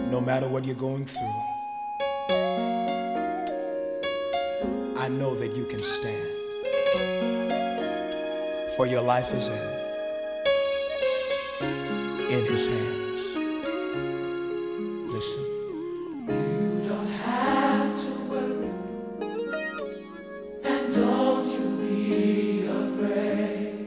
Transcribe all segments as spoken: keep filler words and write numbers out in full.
No matter what you're going through, I know that you can stand, for your life is in, in His hands. Listen. You don't have to worry, and don't you be afraid.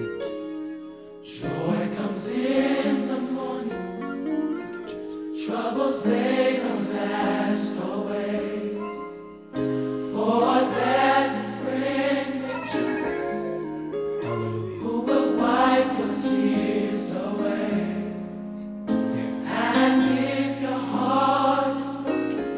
Joy comes in the morning, troubles they don't last always. For there's a friend in Jesus, Hallelujah. who will wipe your tears away. Yeah. And if your heart is broken,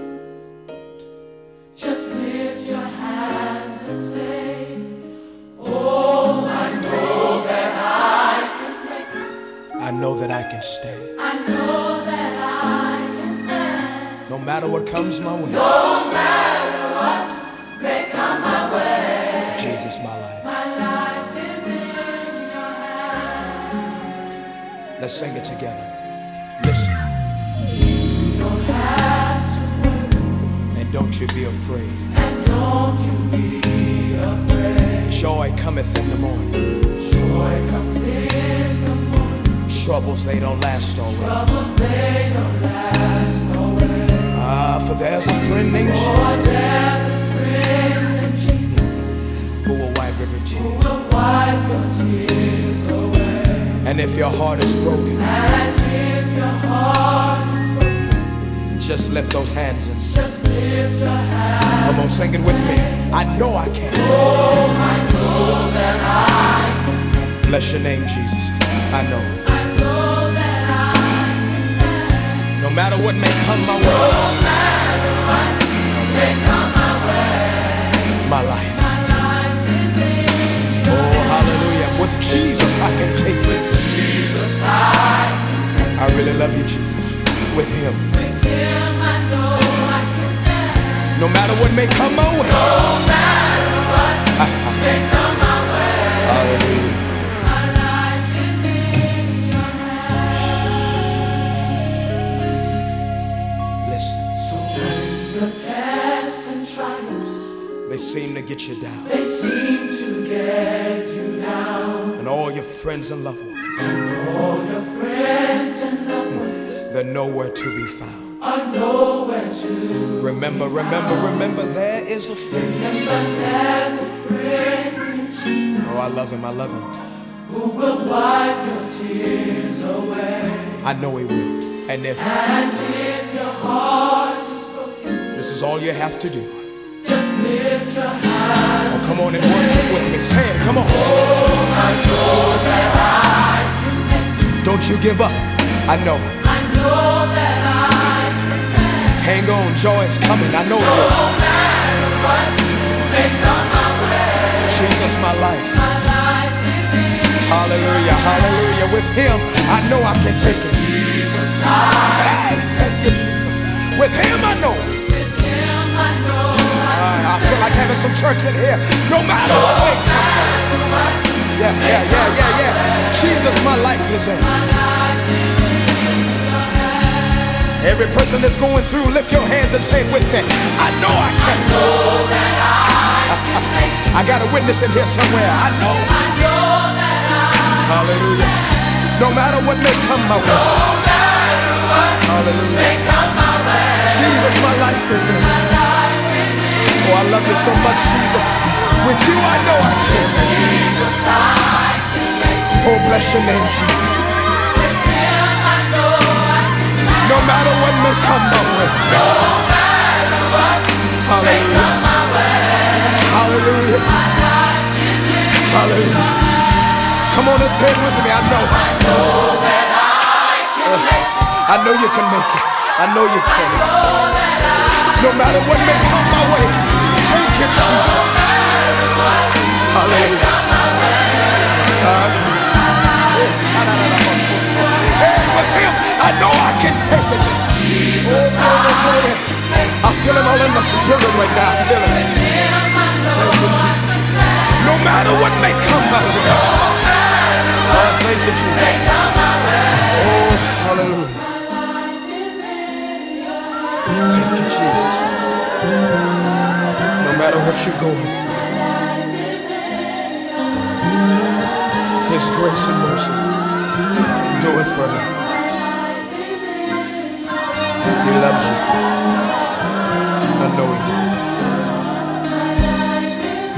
just lift your hands and say, oh, I know that I can make it. I know that I can stand. I know that I can stand. No matter what comes my way, No matter what may come my way, Jesus, my life. my life is in your hands. Let's sing it together. Listen. You don't have to worry, And don't you be afraid. and don't you be afraid. Joy cometh in the morning. Joy comes in the morning, Troubles, they don't last always. troubles they don't last always. Ah, for there's a friend named Jesus For there's a friend in Jesus, who will wipe every who tear. will wipe your tears away. And if your heart is broken, And if your heart is broken, just lift those hands and sing. just lift your hands. Come on, sing it with me. I know I can. Oh, I know that I can. Bless your name, Jesus. I know. I know that I can stand. No matter what may come my way, No matter what may come my way, my life. my life is in your Oh, hallelujah. With Jesus, I can take this. Jesus. I can take. I really love you, Jesus. With Him. With Him I know I can stand. No matter what may come my way. No matter what may come my way, Hallelujah. my life is in your hands. Listen. So when the tests and triumphs, They seem to get you down. they seem to get you down, And all your friends and loved ones, all your friends and loved ones they're nowhere to be found. are nowhere to. Remember, remember, remember, there is a friend. Remember there's a friend in Jesus, Oh, I love Him, I love Him. who will wipe your tears away. I know He will. And if And if your heart is broken, this is all you have to do, just lift your hands. oh, come on and worship with me. Say it, come on. Oh, I know that I can make it. Don't you give up. I know. I know that I can stand. Hang on, joy is coming. I know it No is. matter what may come my way, Jesus, my life. my life is in Hallelujah, hallelujah. With Him, I know I can take it. Jesus. I Hey, thank you, Jesus. With Him, I know. With Him I know I I, I feel like having some church in here. No matter what may come. matter what Yeah, yeah, yeah, yeah, yeah. Jesus, my life is in. my life is in your hands. Every person that's going through, lift your hands and say it with me. I know I can. Know that I can make it. I got a witness in here somewhere. I know. I know that I Hallelujah. No matter what may come my way. no matter what Hallelujah. may come my way, Jesus, my life is in. my life is in Oh, I love you so much, Jesus. With you, I know I can. Jesus. I can take it. Oh, bless your name, Jesus. With Him I know I can stand. No matter what may come my way. No matter what may Hallelujah. come my way, Hallelujah. my life is in. Hallelujah. Come on and say it with me. I know. I know that I can make it. I know you can make it. I know you can. Know that I No matter what may come my way. Thank you, Jesus. matter what Hallelujah. come my way, Hey, with Him, I know I can take it. Jesus. Oh, glory, glory. I feel it all in my spirit right now. I feel it. With Him I know Thank you, I Jesus. can stand. No matter what may come my way. No matter Oh, what thank you, Jesus. may come my way, Oh, hallelujah. my life is in what you're going through. His grace and mercy, do it for him. He loves you. I know he does.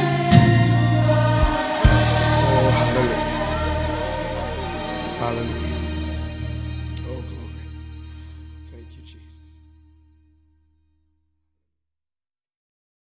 Oh, hallelujah. Hallelujah.